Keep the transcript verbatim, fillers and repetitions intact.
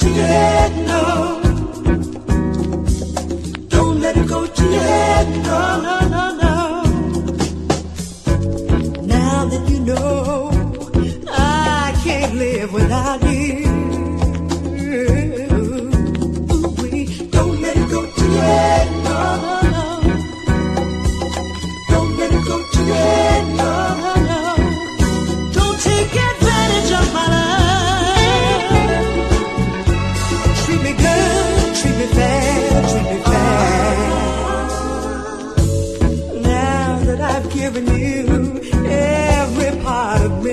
to your head, no. Don't let it go to your head, no, no, no, no. Now that you know I can't live without you. Ooh-wee. Don't let it go to your head, no, no, no. Don't let it go to your head, no, no, no. Don't take advantage of my love. Treat me good, treat me fair, treat me fair. Now that I've given you every part of me,